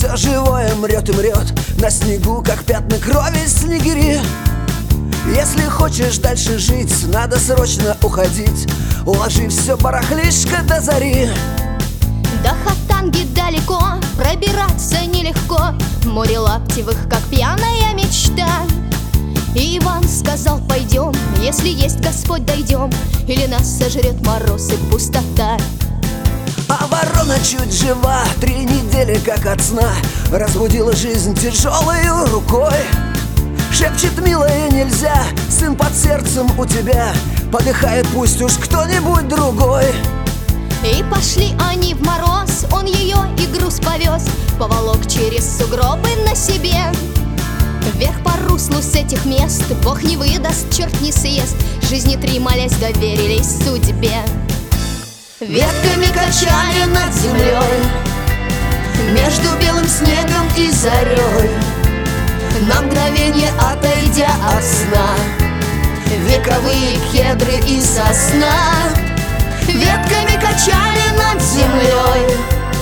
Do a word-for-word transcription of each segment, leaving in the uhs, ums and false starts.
Все живое мрет и мрет на снегу, как пятна крови снегири. Если хочешь дальше жить, надо срочно уходить. Уложи все барахлишко до зари. До Хатанги далеко, пробираться нелегко. Море лаптевых, как пьяная мечта. И Иван сказал: пойдем, если есть Господь, дойдем, или нас сожрет мороз и пустота. А ворона чуть жива, три недели как от сна, разбудила жизнь тяжелой рукой. Шепчет: милая, нельзя, сын под сердцем у тебя, подыхает пусть уж кто-нибудь другой. И пошли они в мороз, он ее и груз повез, поволок через сугробы на себе. Вверх по руслу с этих мест Бог не выдаст, черт не съест, жизни три, молясь, доверились судьбе. Ветками качали над землей, между белым снегом и зарей, на мгновенье отойдя от сна, вековые кедры и сосна. Ветками качали над землей.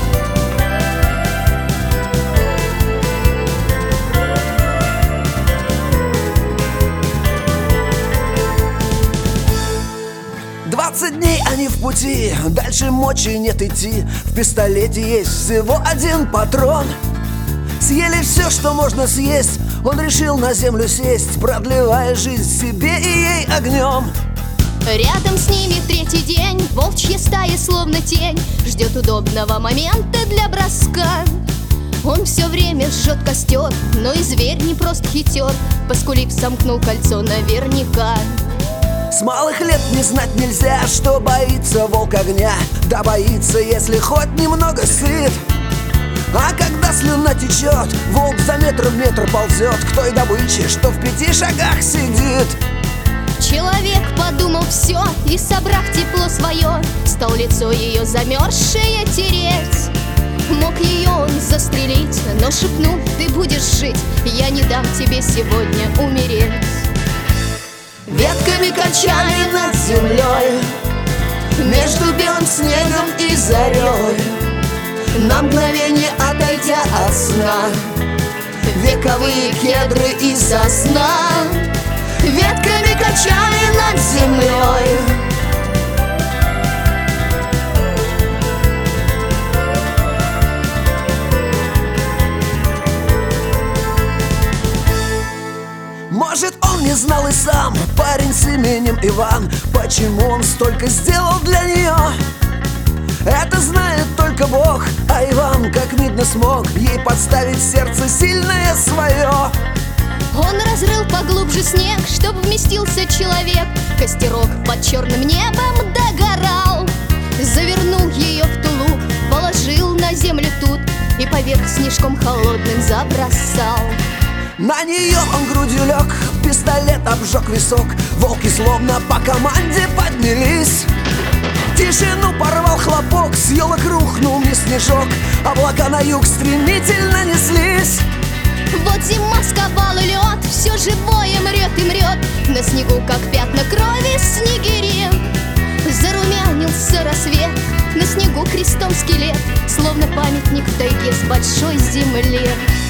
Двадцать дней они в пути, дальше мочи нет идти. В пистолете есть всего один патрон. Съели все, что можно съесть, он решил на землю сесть, продлевая жизнь себе и ей огнем. Рядом с ними третий день, волчья стая словно тень ждет удобного момента для броска. Он все время жжет костер, но и зверь не просто хитер, поскулив, сомкнул кольцо наверняка. С малых лет не знать нельзя, что боится волк огня. Да боится, если хоть немного сыт. А когда слюна течет, волк за метр в метр ползет к той добыче, что в пяти шагах сидит. Человек подумал все и, собрав тепло свое, стал лицо ее замерзшее тереть. Мог ее он застрелить, но шепнул: ты будешь жить, я не дам тебе сегодня умереть. Ветками качали над землей, между белым снегом и зарей, на мгновенье отойдя от сна, вековые кедры и сосна. Ветками качали над землей. Может, он не знал и сам, парень с именем Иван, почему он столько сделал для нее. Это знает только Бог, а Иван, как видно, смог ей подставить сердце сильное свое. Он разрыл поглубже снег, чтоб вместился человек. Костерок под черным небом догорал. Завернул ее в тулуп, положил на землю тут и поверх снежком холодным забросал. На нее он грудью лег, пистолет обжег висок. Волки словно по команде поднялись. Тишину порвал хлопок, с елок рухнул мне снежок. Облака на юг стремительно неслись. Вот зима сковала лед, все живое мрет и мрет на снегу, как пятна крови снегири. Зарумянился рассвет, на снегу крестом скелет, словно памятник в тайге с большой земли.